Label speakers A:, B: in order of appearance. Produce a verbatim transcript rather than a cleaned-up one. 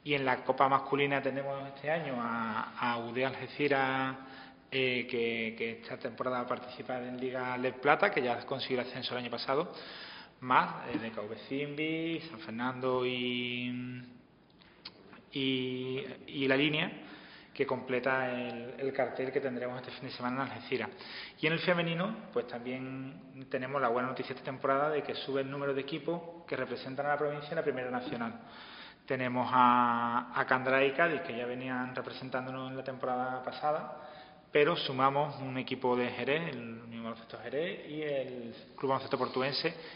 A: Y en la Copa Masculina tenemos este año a, a U D Algeciras, eh, que, que esta temporada va a participar en Liga Led Plata, que ya consiguió el ascenso el año pasado, más eh, de K V Cimbi, San Fernando y, y, y La Línea, que completa el, el cartel que tendremos este fin de semana en Algeciras. Y en el femenino, pues también tenemos la buena noticia esta temporada de que sube el número de equipos que representan a la provincia en la Primera Nacional. Tenemos a, a Candra y Cádiz, que ya venían representándonos en la temporada pasada, pero sumamos un equipo de Jerez, el Unión Baloncesto Jerez y el Club Baloncesto Portuense,